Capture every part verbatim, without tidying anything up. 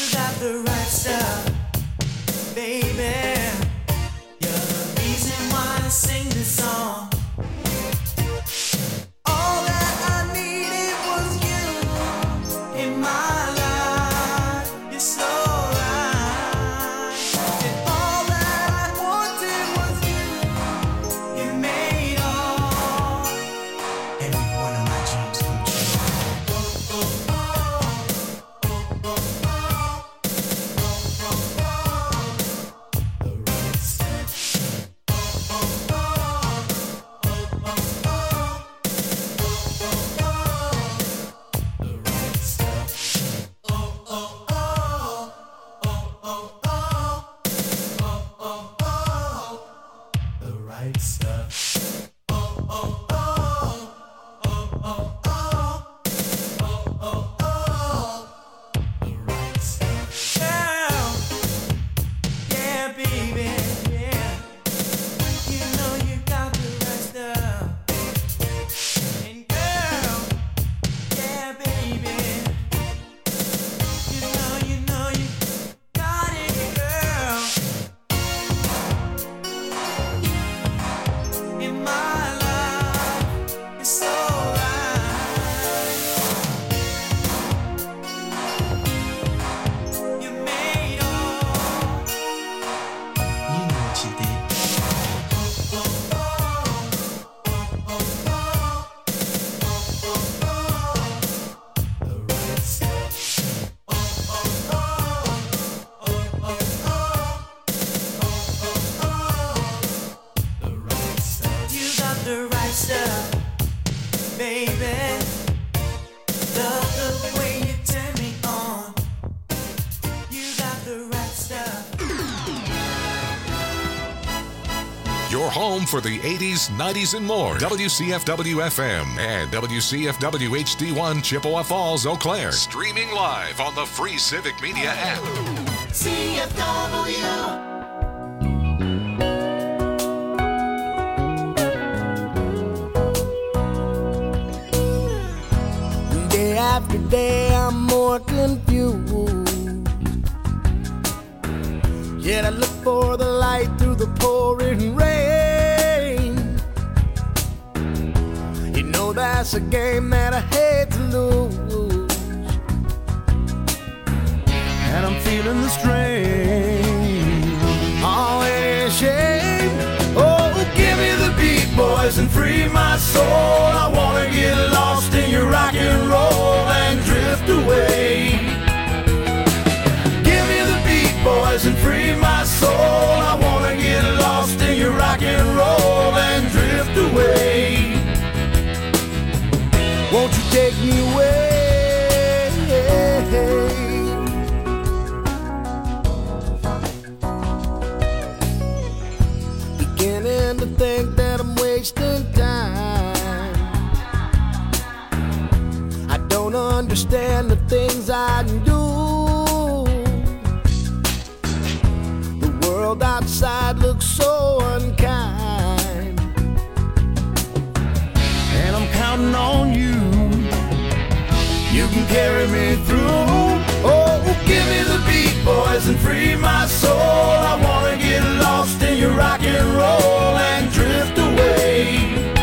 got the right stuff, baby. You're the reason why I sing this song. All that I needed was you in my life. You're so right. And all that I wanted was you. You made all every one of my dreams come true. Oh, oh, oh. Your home for the eighties, nineties, and more. W C F W F M and W C F W H D one Chippewa Falls, Eau Claire. Streaming live on the free Civic Media app. C F W. Day after day, I'm more confused. Yet I look for the light through the pouring rain. You know that's a game that I hate to lose. And I'm feeling the strain. Oh, it is shame. Oh, give me the beat, boys, and free my soul. I wanna get lost in your rock and roll and drift away. Give me the beat, boys, and free my soul. I wanna get lost in your rock and roll and drift away. Won't you take me away? Beginning to think that I'm wasting time. I don't understand the things I do. The world outside looks so unkind, and I'm counting on you. You can carry me through. Oh, give me the beat, boys, and free my soul. I wanna get lost in your rock and roll and drift away.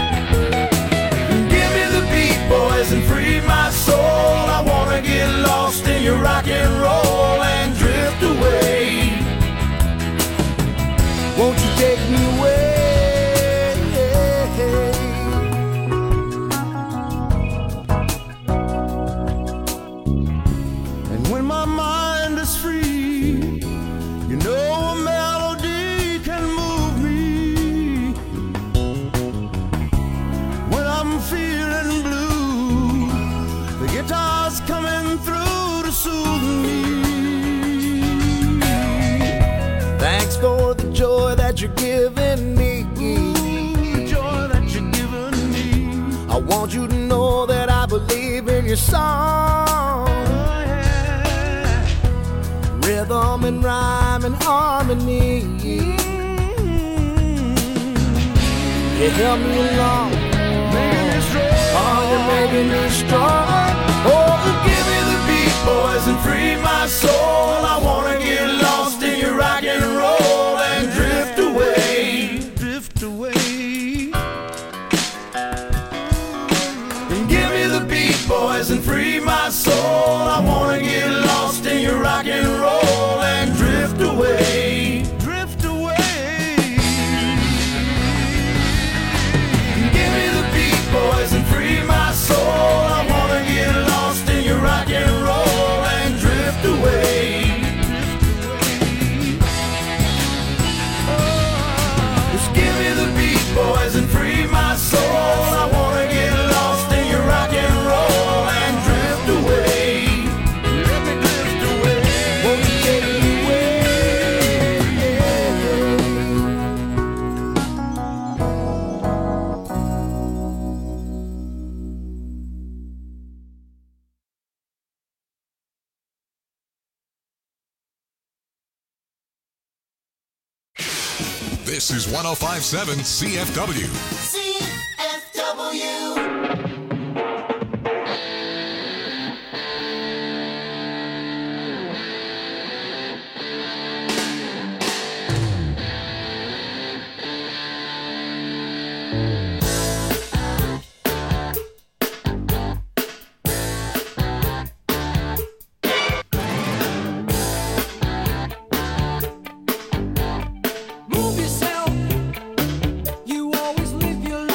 Give me the beat, boys, and free my soul. I wanna get lost in your rock and roll and drift away. Won't you take me away? And when my mind is free, you know a melody can move me. When I'm feeling blue, the guitar's coming through to soothe me. Thanks for the joy that you're giving me. The joy that you're giving me. I want you to know that I believe in your song. Oh, yeah. Rhythm and rhyme and harmony. Mm-hmm. You help me along, making me strong. Oh, you're making me strong. Oh, give me the beat, boys, and free my soul. This is one oh five point seven C F W. C F W. Move yourself. You always live your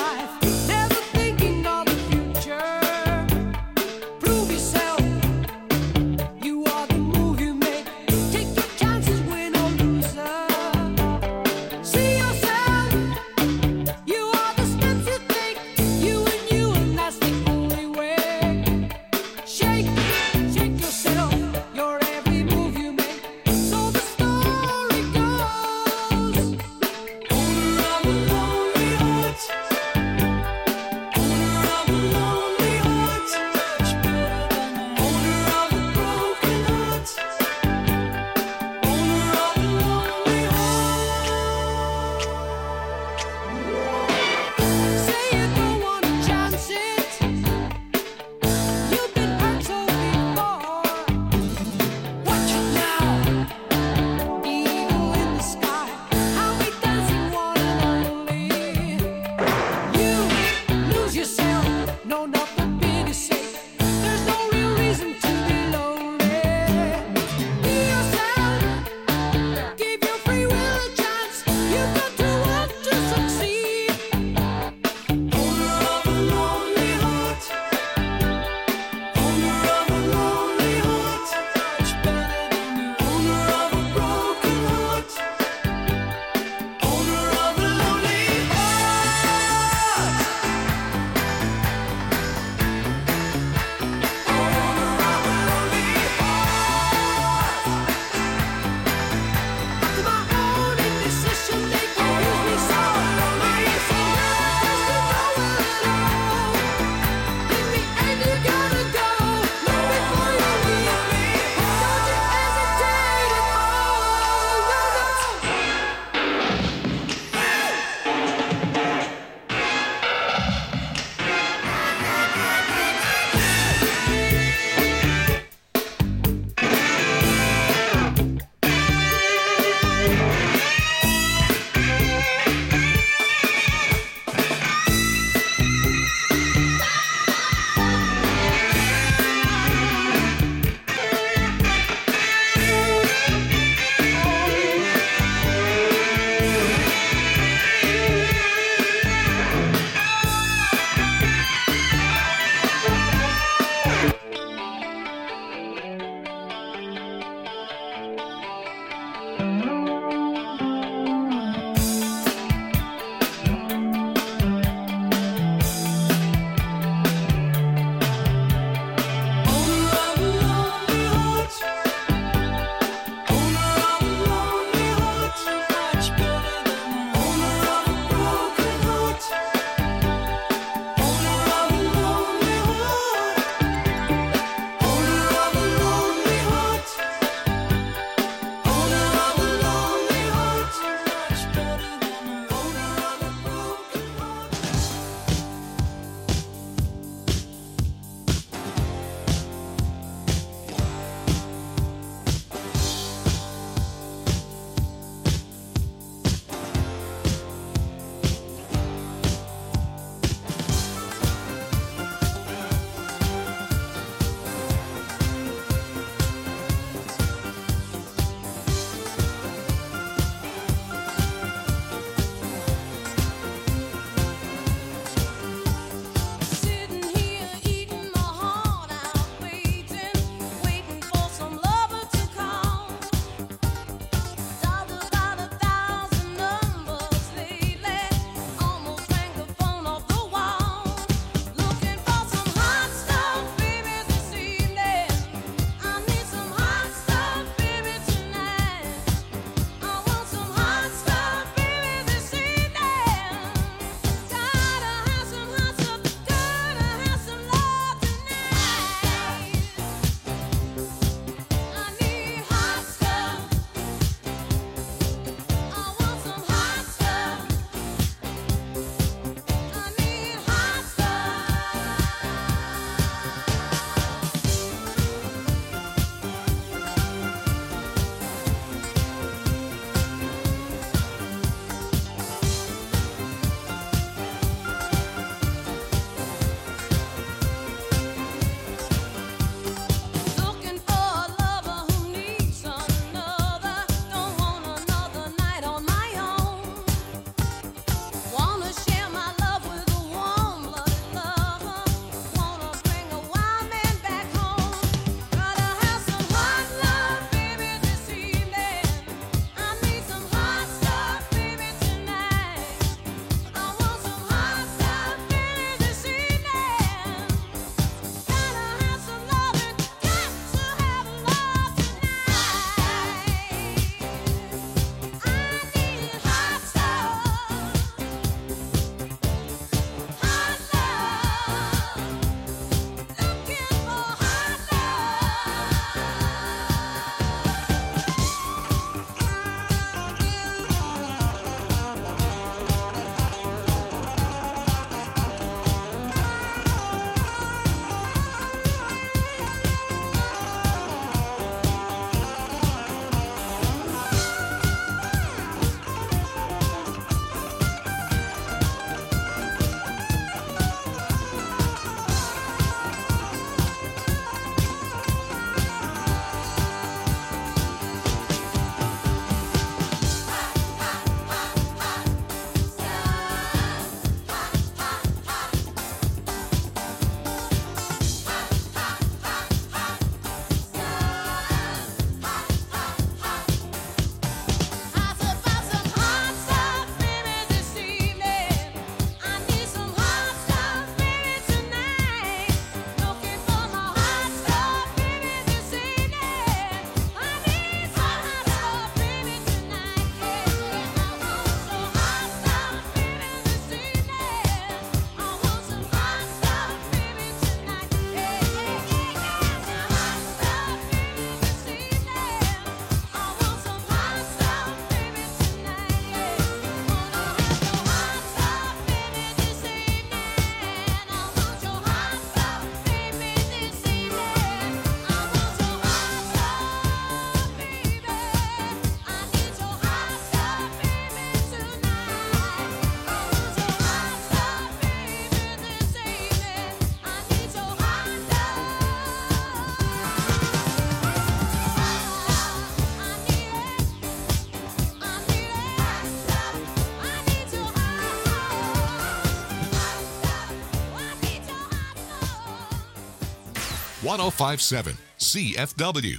one oh five point seven C F W.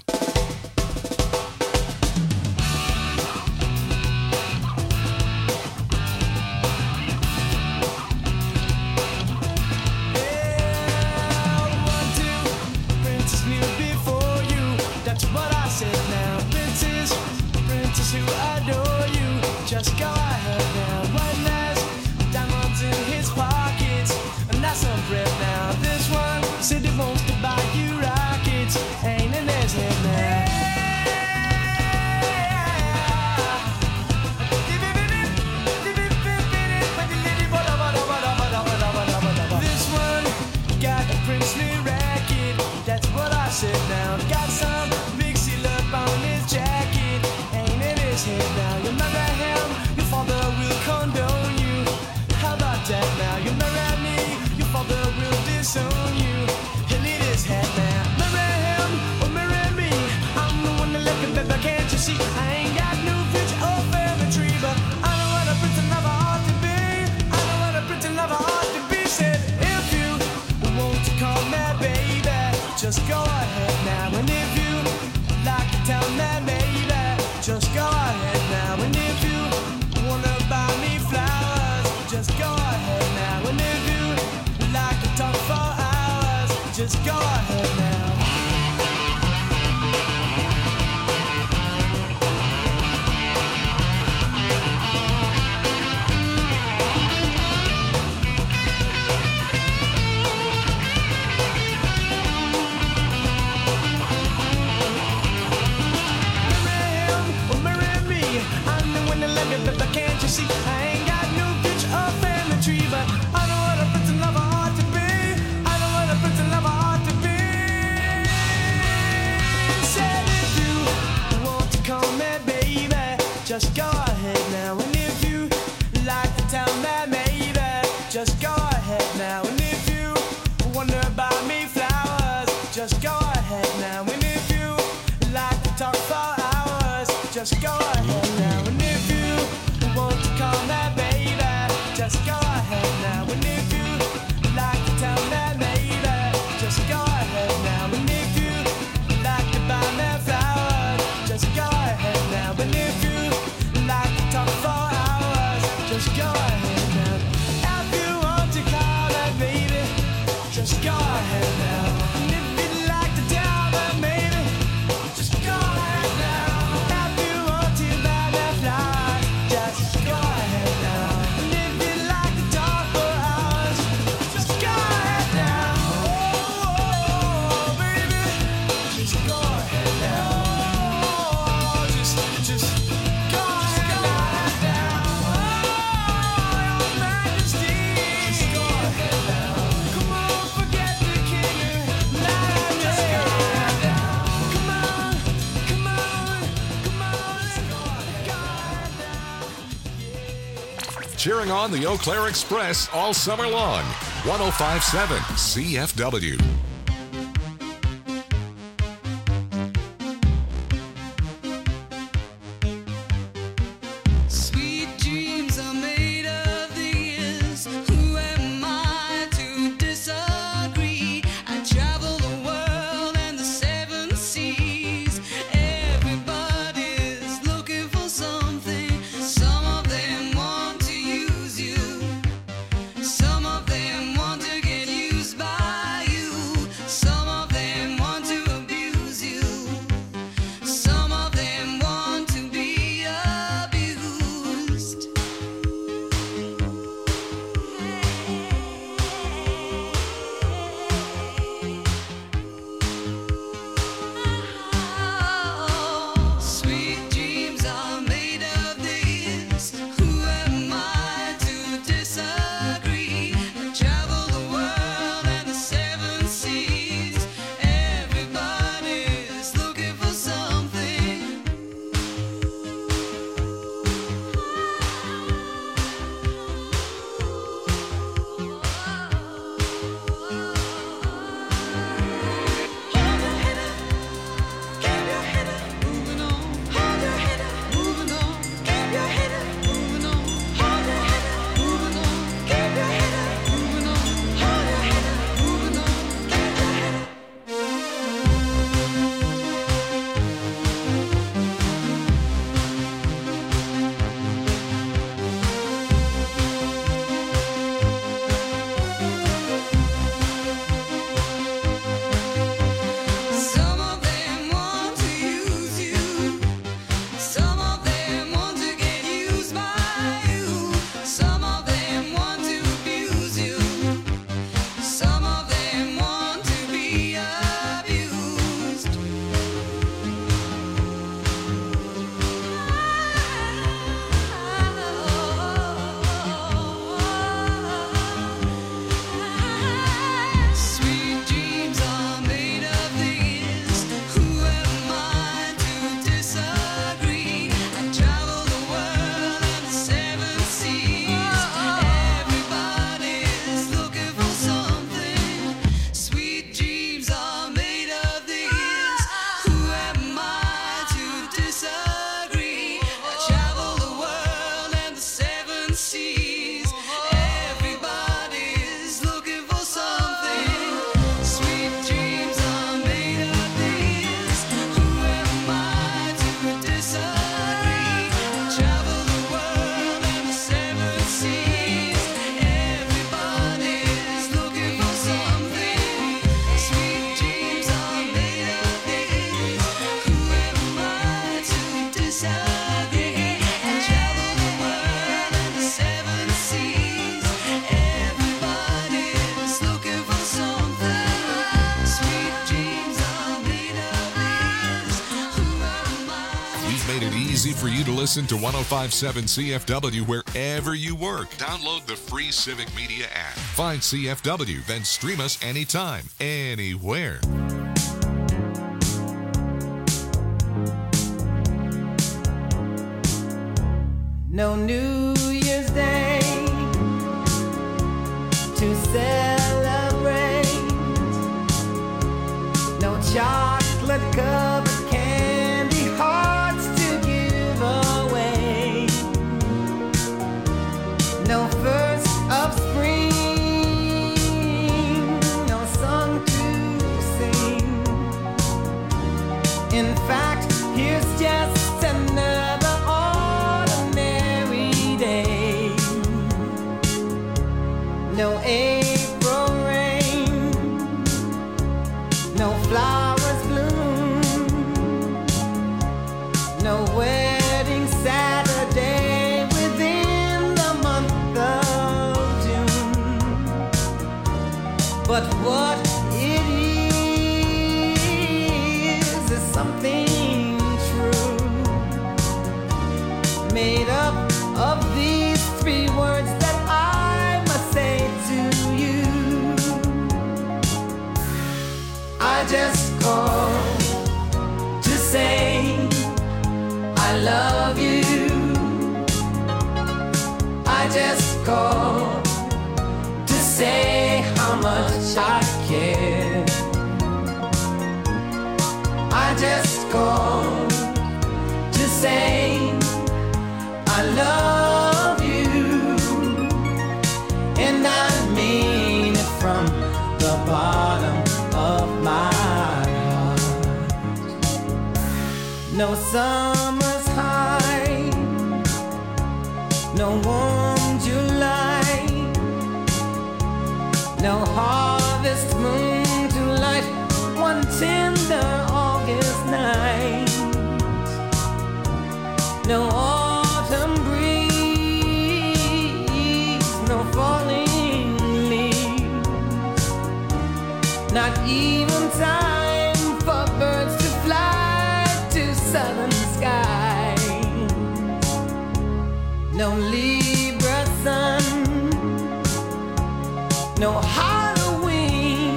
Just go ahead now, one last diamonds in his pockets, and that's some bread now. This one said he wants to buy you rockets, ain't in his head now. This one got a princely racket, that's what I said now. Got some big seal up on his jacket, ain't in his head now. You marry him, your father will condone you. How about that now? You marry me, your father will disown you. He'll eat his head now. Marry him or marry me, I'm the one that left him, baby, can't you see? I ain't got no future or family tree, but I know what a pretty lover ought to be. I know what a pretty lover ought to be. Said if you want to call me baby, just go ahead now. And if you like to tell me maybe, just go ahead now. And if you wanna buy me flowers, just go ahead now. And if you like to talk for hours, just go ahead now. But can't you see, I ain't got no future or family tree, but I know what a pretty lover ought to be. I know what a pretty lover ought to be. Said if you want to call me baby, just go ahead now. And if you like to tell me maybe, just go ahead now. And if you wonder buy me flowers, just go ahead now. And if you like to talk for hours, just go ahead now. And if you want to call me baby, just go ahead now. And if you like to tell me maybe, just go ahead now. And if you like to buy me flowers, just go ahead now. And if you like to talk for hours, just go ahead now. If you want to call me baby, just go ahead now. And if you'd like to tell me maybe, just go ahead now. If you want to buy me flowers, just go ahead now. And if you'd like to talk for hours, just go ahead now. Oh, baby, just go ahead now. Oh, just, just go ahead now. Oh, your Majesty, just go ahead now. Come on, forget the king. Just go ahead now. Come on, come on, come on, let's go ahead now. Cheering on the Eau Claire Express all summer long. one oh five point seven C F W. Sweet dreams are made of these. Who am I to disagree? I travel the world and the seven seas. Everybody's looking for something. Some of them want to use you. Some of them want to get used by you. disagree. I travel the world and the seven seas. Everybody's looking for something. Sweet dreams are made of these. Who am I? We've made it easy for you to listen to one oh five point seven C F W wherever you work. Download the free Civic Media app. Find C F W, then stream us anytime, anywhere. No New Year's Day to celebrate. No chocolate covered candy hearts to give away. No first of spring, no song to sing. In fact, here's just another ordinary day. No April rain, no flowers bloom, no wedding Saturday within the month of June. But what it is is something true, made up of these three words that I must say to you. I just called to say I love you. I just called to say how much I care. I just called to say I love you, and I mean it from the bottom of my heart. No summer's high, no warm July, no harvest moon to light one tender August night. No autumn breeze, no falling leaves, not even time for birds to fly to southern skies. No Libra sun, no Halloween,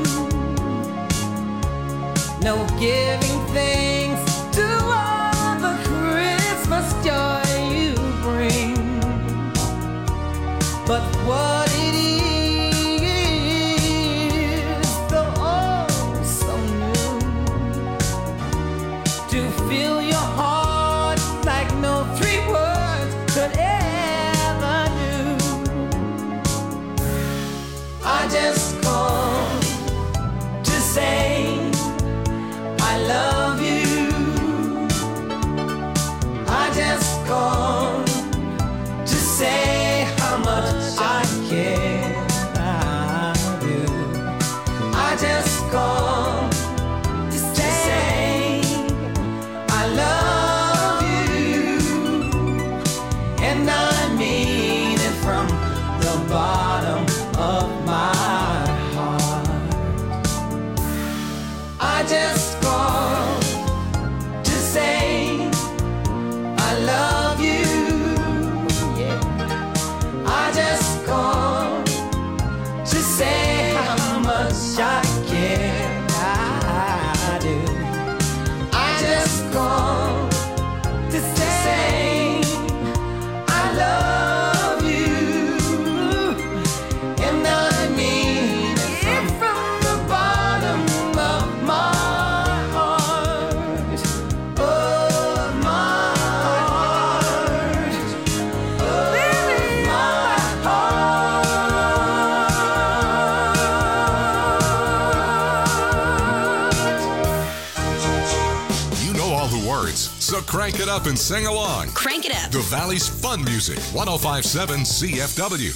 no giving thanks to all the Christmas joy you bring. But what it is, though oh so new, to fill your heart like no three words could ever do. I just called to say I love you. I just called to say how much I care. I do. I just called to say I love you, and I mean it from the bottom of my heart. I just called to say I love you. Yeah. I just called to say how much I care. I do. I just called to say I love you, and I mean it from the bottom of my heart, of my heart, of my heart. You know all the words, so crank it up and sing along. Crank it up. The Valley's fun music, one oh five point seven C F W.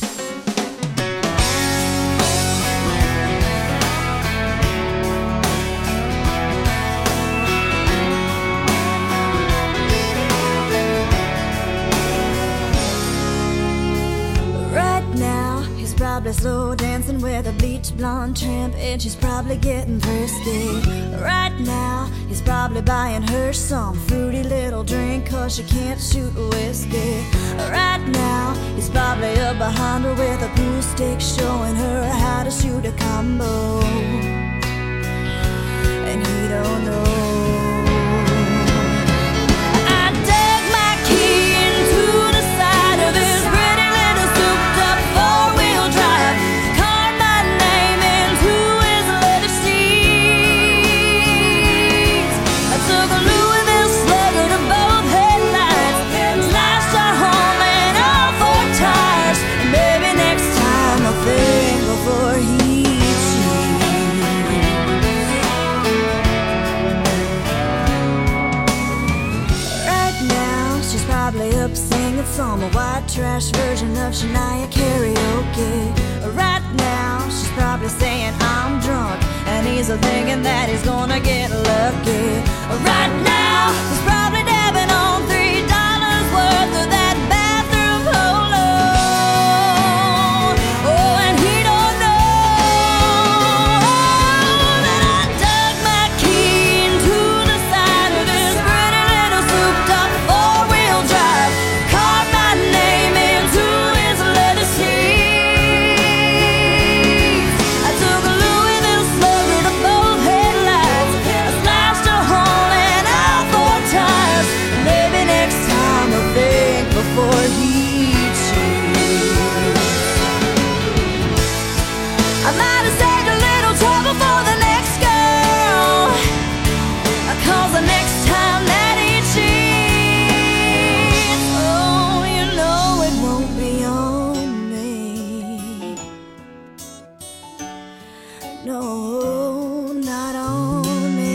probably slow dancing with a bleach blonde tramp, and she's probably getting frisky. Right now, he's probably buying her some fruity little drink, cause she can't shoot whiskey. Right now, he's probably up behind her with a pool stick, showing her how to shoot a combo. And he don't know. Some white trash version of Shania karaoke. Right now, she's probably saying I'm drunk, and he's thinking that he's gonna get lucky. Right now, he's probably dabbing on three dollars worth of that bathroom polo. Oh, and he don't know that I dug my key into the side of this pretty little souped-up four-wheel drive. Name into his leather seats. I took a Louisville slugger to both headlights. I slashed a hole in all four tires. Maybe next time I'll think before he cheats. I might have saved a little trouble for the next girl, cause the next time that he cheats, no, not on me.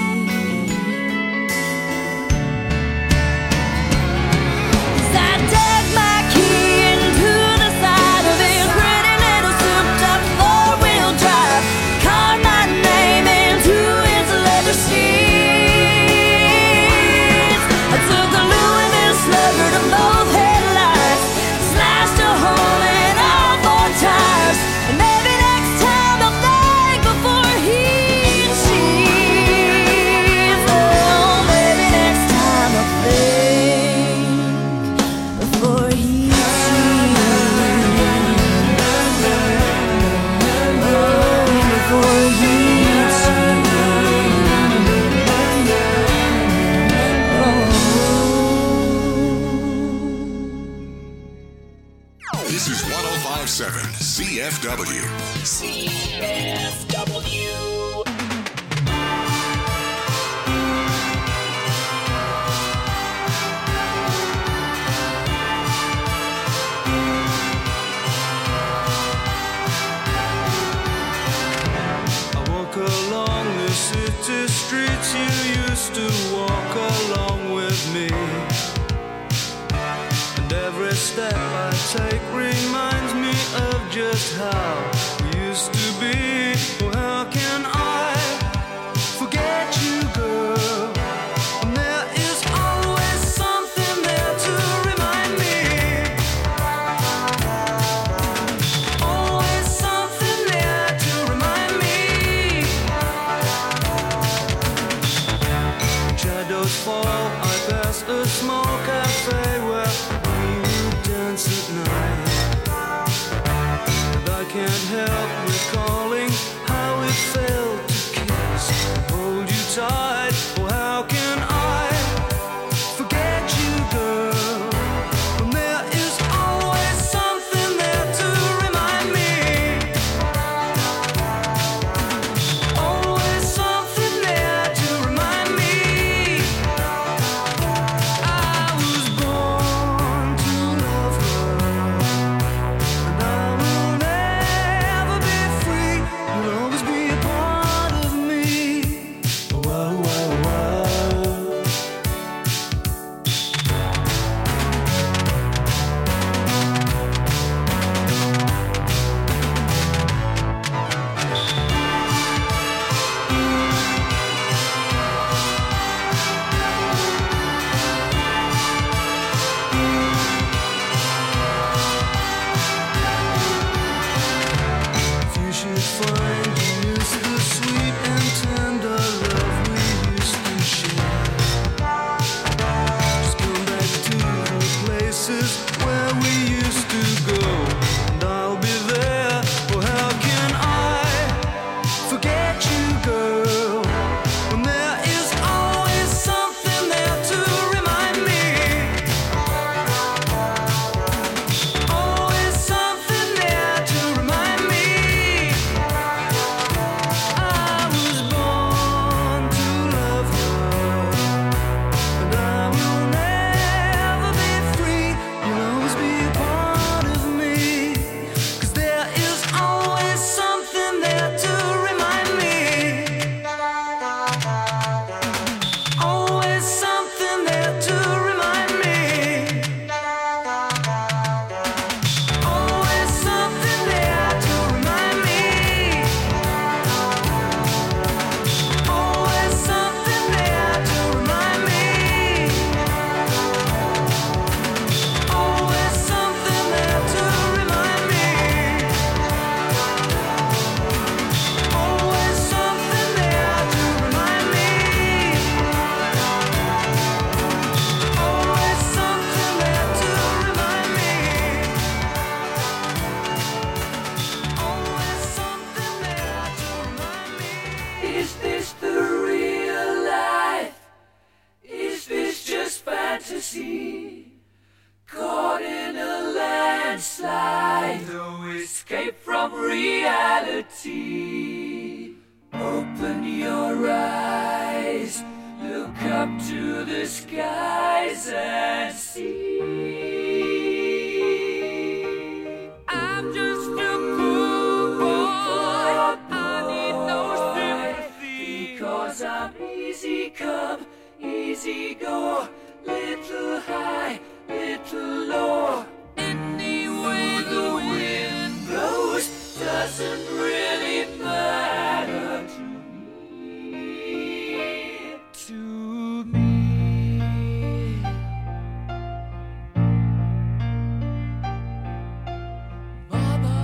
'Cause I dug my key into the side of his pretty little souped-up four-wheel drive, carved my name into his leather seats. I took a Louisville slugger to both headlights, slashed a hole in all four tires, and maybe next time I'll think before he cheats. Oh, maybe next time I'll think before he cheats. Oh, before he cheats. This is one oh five point seven C F W. C F W. I walk along the city streets you used to walk along with me, and every step I take reminds me of just how we used to be. Well, how can I forget you, girl? And there is always something there to remind me. Always something there to remind me. Shadows fall, I pass a small cafe where we would dance at night. And I can't help recalling reality. Caught in a landslide, no escape from reality. Open your eyes, look up to the skies and see. I'm just a poor boy, I need no sympathy, because I'm easy come, easy go, little high, little low. Any way the wind blows doesn't really matter to me, to me. Mama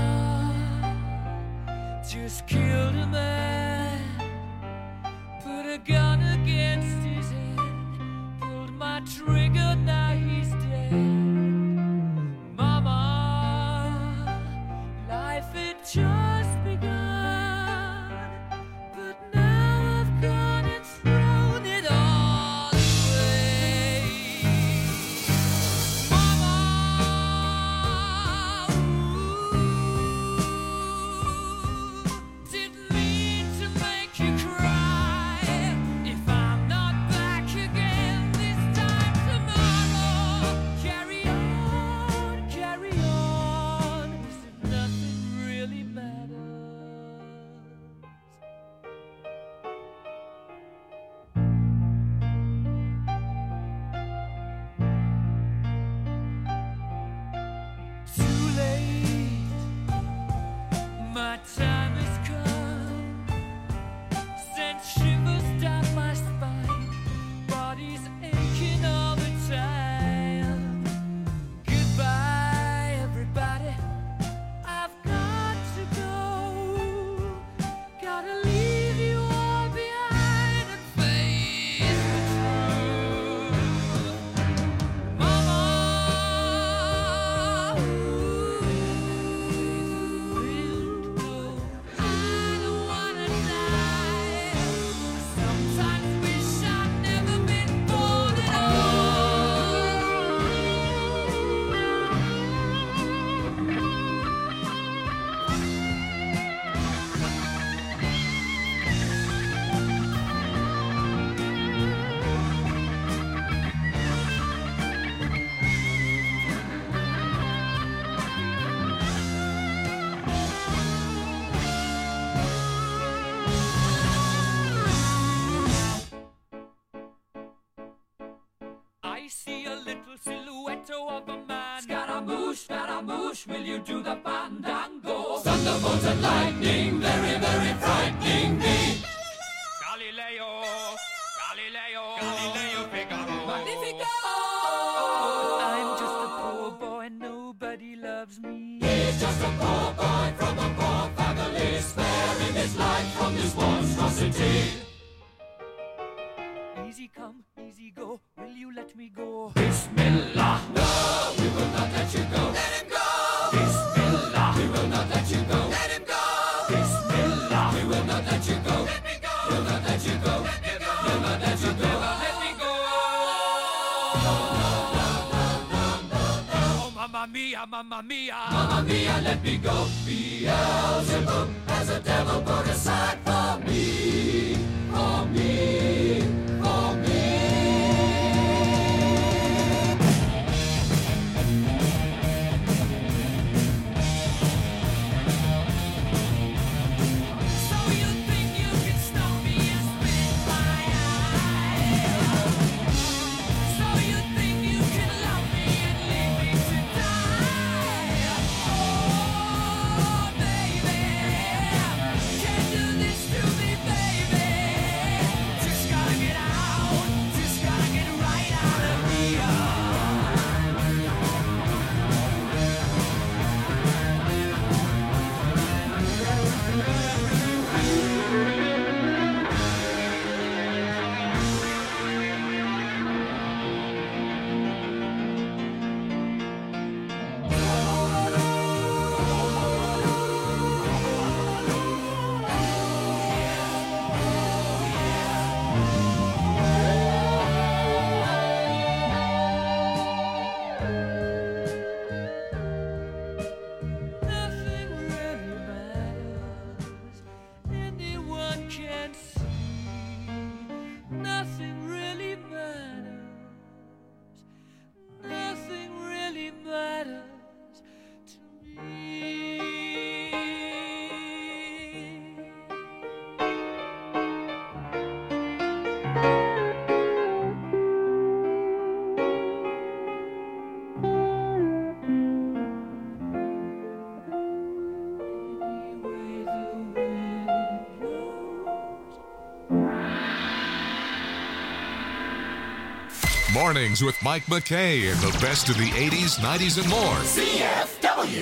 just killed a man, put a gun against his head, pulled my trigger, now he's dead. Mama, life had just begun, but now I've gone and thrown it all away. Mama, ooh, didn't mean to make you cry. If I'm not back again this time tomorrow, carry on, carry on, as if nothing really matters. Too late, my time has come. Sent shivers down my spine, body's aching all the time. Goodbye, everybody, I've got to go. Gotta leave you all behind and face the truth. Mama, I don't wanna die. Sometimes wish I'd never been born at I see a little silhouette of a man. Scaramouche, Scaramouche, will you do the fandango? Thunderbolts and lightning, very, very frightening me. Galileo, Galileo, Galileo Figaro. Magnifico! I'm just a poor boy, nobody loves me. He's just a poor boy from a poor family, sparing his life from this monstrosity. Easy come, easy go, will you let me go? Bismillah, no, we will not let you go. Let him go! Bismillah, we will not let you go. Let him go! Bismillah, we will not let you go. Let me go! We'll not let you go. Let me go! We'll not let you go. Let me go! Oh, mamma mia, mamma mia. Mamma mia, let me go. Beelzebub has a devil put aside for me. For me. For me. So you think you can stop me and spit my eye? So you think you can love me and leave me to die? Oh, baby, can't do this to me, baby. Just gotta get out. Mornings with Mike McKay and the best of the eighties, nineties, and more. C F W.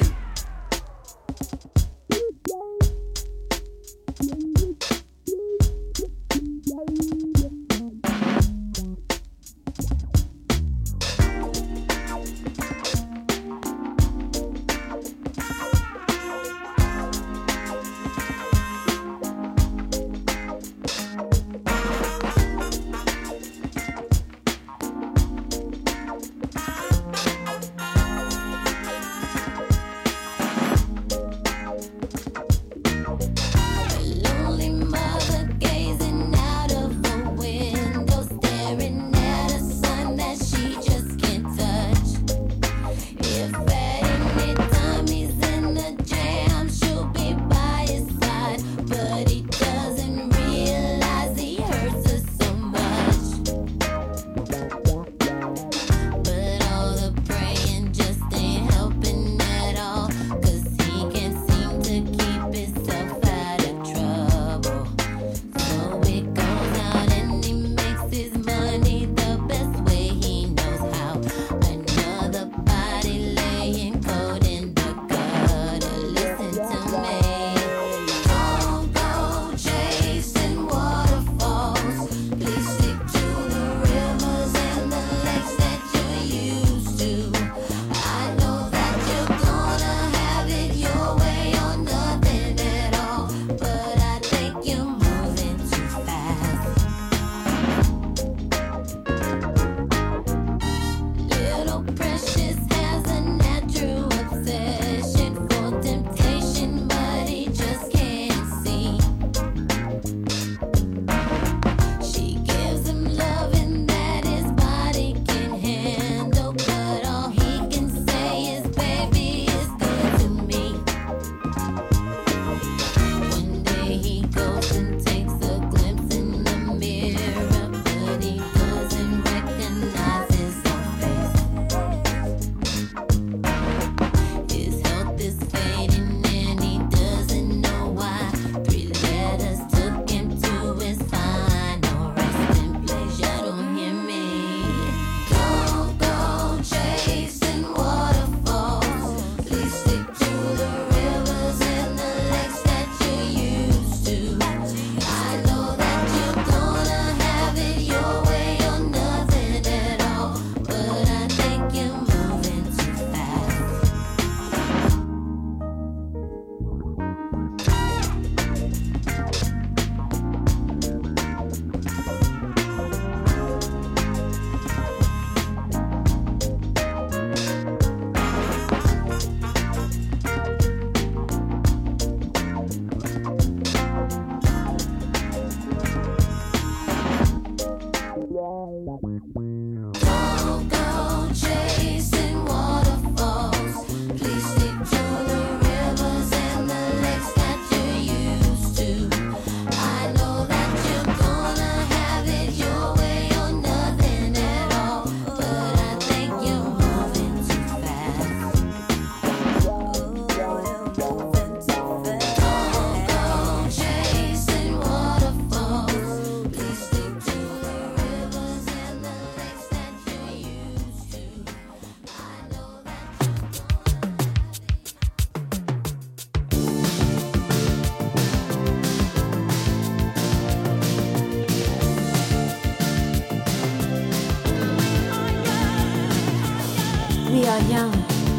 We are young,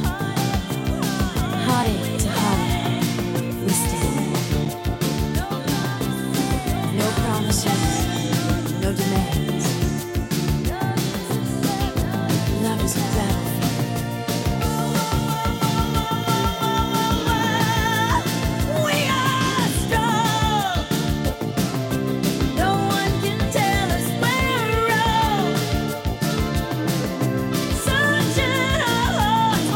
hearted to heart, we stand. No promises, no demands. Love is a battlefield. We are strong. No one can tell us we're wrong. Searching our hearts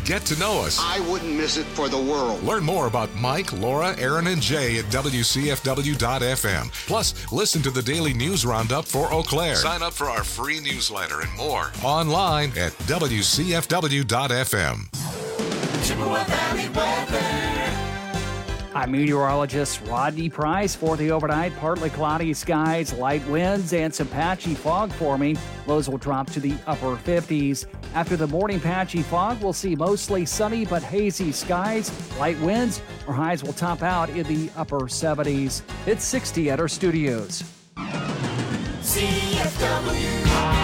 Get to know us. I wouldn't miss it for the world. Learn more about Mike, Laura, Aaron, and Jay at W C F W dot F M. Plus, listen to the daily news roundup for Eau Claire. Sign up for our free newsletter and more online at W C F W dot F M. Chippewa Valley weather. I'm meteorologist Rodney Price. For the overnight, partly cloudy skies, light winds, and some patchy fog forming. Lows will drop to the upper fifties. After the morning patchy fog, we'll see mostly sunny but hazy skies, light winds. Our highs will top out in the upper seventies. It's sixty at our studios. C F W.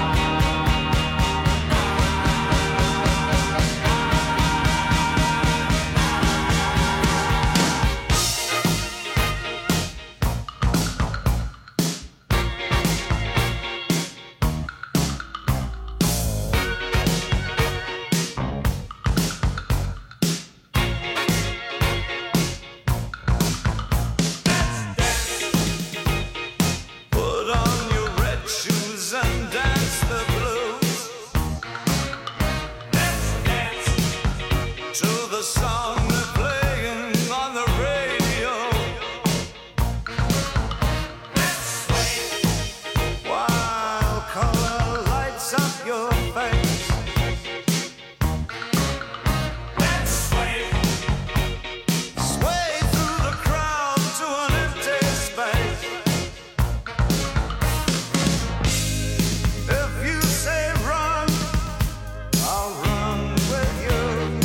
Put on your red shoes and dance the blues. Let's dance to the song they're playing on the radio. Let's sway while color lights up your face. Let's sway, sway through the crowd to an empty space. If you say run, I'll run with you.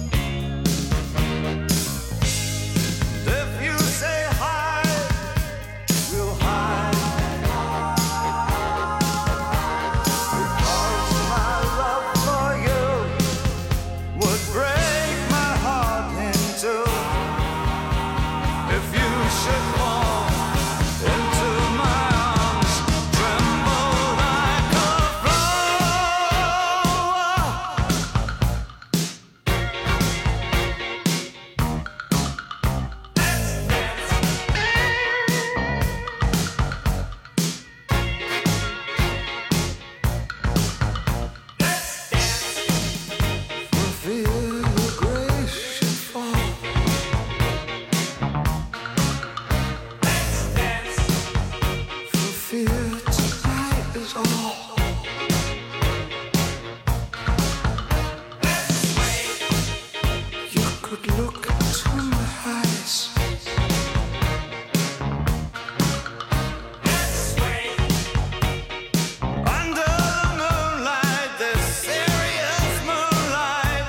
If you say hide, we'll hide. Because my love for you would break my heart in two. If you should fall into my arms, tremble like a flower. Feel your grace should fall. For fear tonight is all. You could look into my eyes. Under the moonlight, this serious moonlight.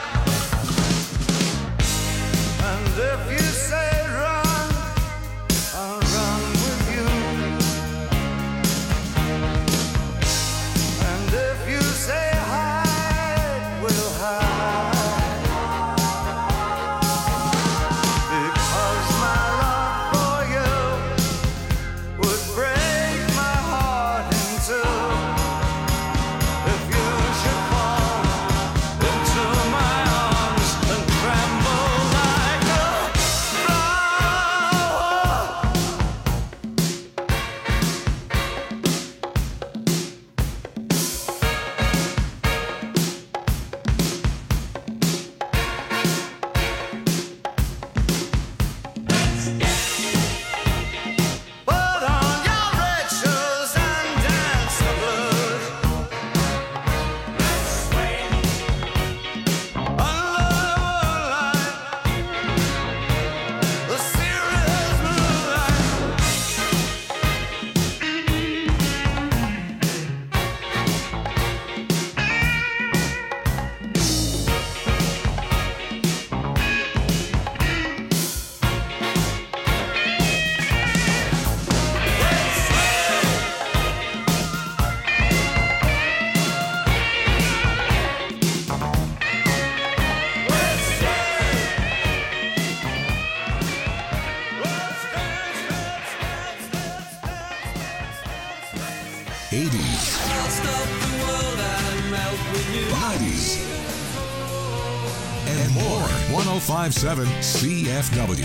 And if you say run, I'll run with you. And if you say hide, we'll hide. Because my love for you would break my heart in two. If you should fall into my arms and tremble like a flower. Put on your red shoes and dance the blues. Under the moonlight, the serious moonlight. eighties, nineties, and more. one oh five point seven C F W.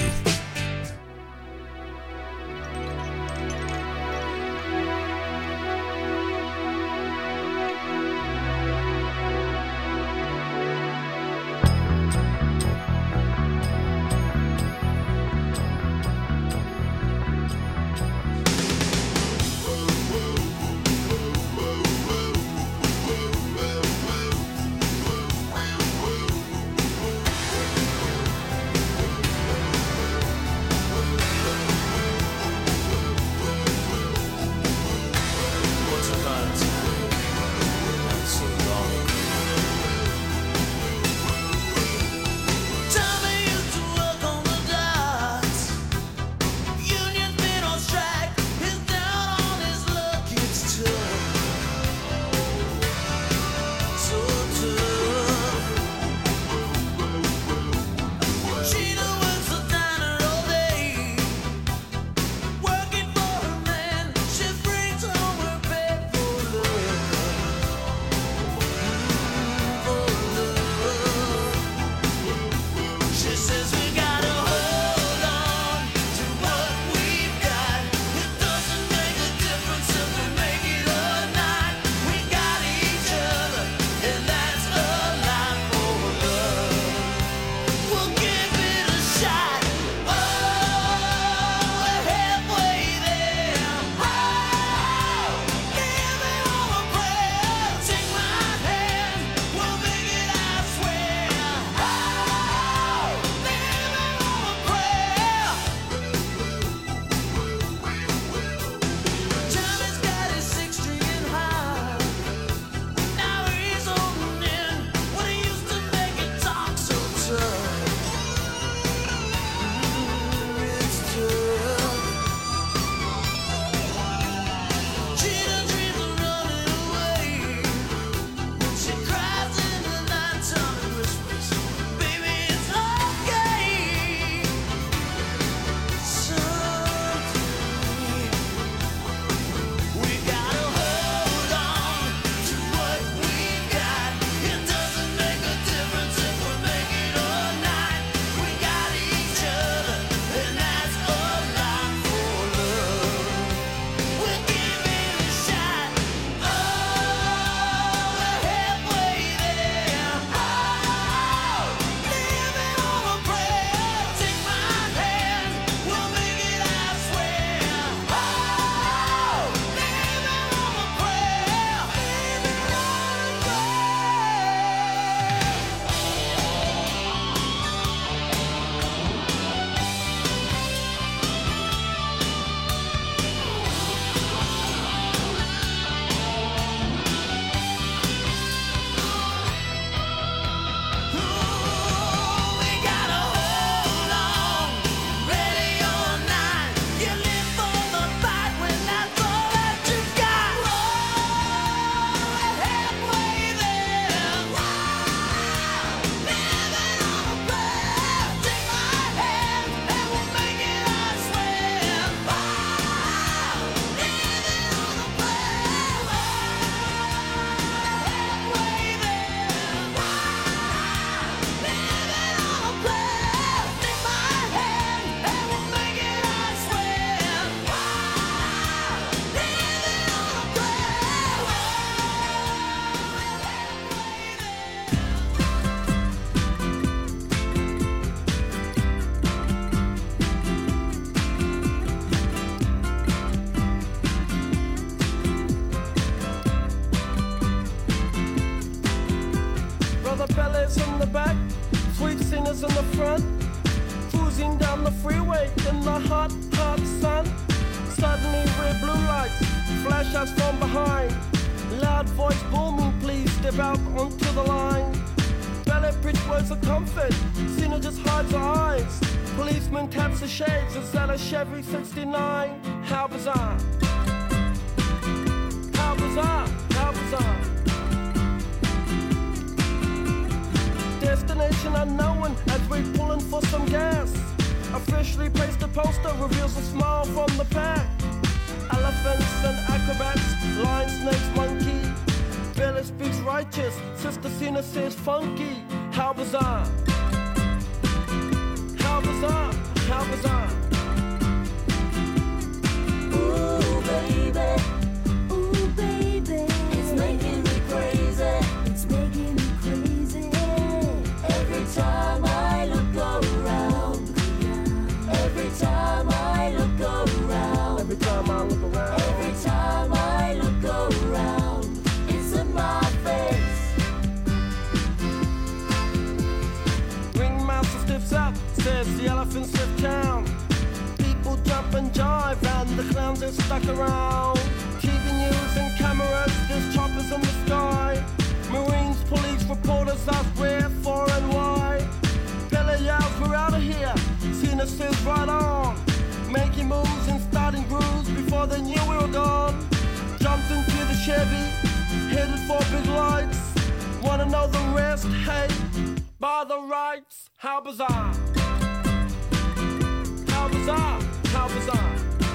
on the freeway in the hot, hot sun. Suddenly red blue lights flash us from behind. Loud voice booming, please step out onto the line. Ballet bridge words of comfort, Cena just hides her eyes. Policeman taps the shades, is that a Chevy sixty-nine? How bizarre. How bizarre, how bizarre. Destination unknown as we pulling for some gas. Officially placed a poster reveals a smile from the pack. Elephants and acrobats, lion, snakes, monkey. Billy speaks righteous, Sister Cena says funky. How bizarre. How bizarre, how bizarre. Ooh, baby. Ooh, baby. It's making me crazy. It's making me crazy. Every time I look around. Every time I look around. Every time I look around. Every time I look around. It's in my face. Ringmaster stiffs up, says the elephant stiff town. People jump and jive and the clowns are stuck around. T V news and cameras, there's choppers in the sky. Marines, police, reporters ask where, for and why. Billy yells, we're out of here. Cena says right on. Making moves and starting grooves before they knew we were gone. Jumped into the Chevy, headed for big lights. Wanna know the rest? Hey, by the rights. How bizarre. How bizarre. How bizarre.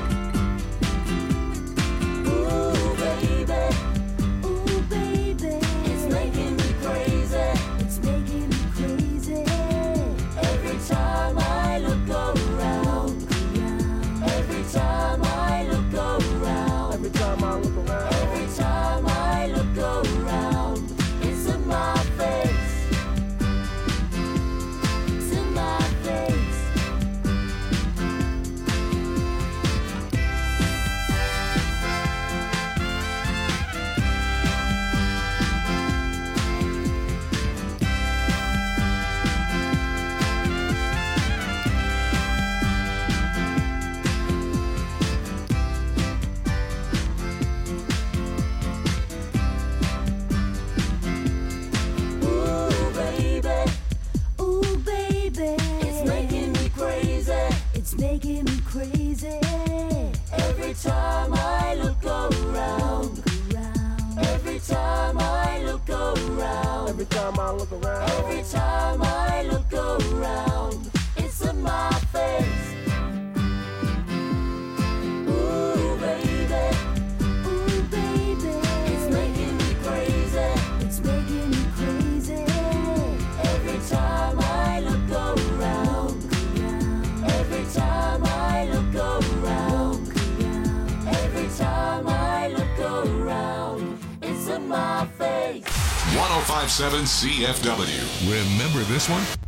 Ooh, baby. Ooh, baby. It's making me crazy. It's making me crazy. Every time I look around. Every time I look around. Every time I look around. Every time I look around. It's in my face. It's in my face. Ooh, baby. Ooh, baby. It's making me crazy. It's making me crazy. Every time I look around. Every time I look around. Every time I look around. Every time I look around. It's in my face. Ooh, baby. Ooh, baby. It's making me crazy. It's making me crazy. Every time I look around. Every time I look around. Every time I look around. It's in my face. ten fifty-seven C F W. Remember this one?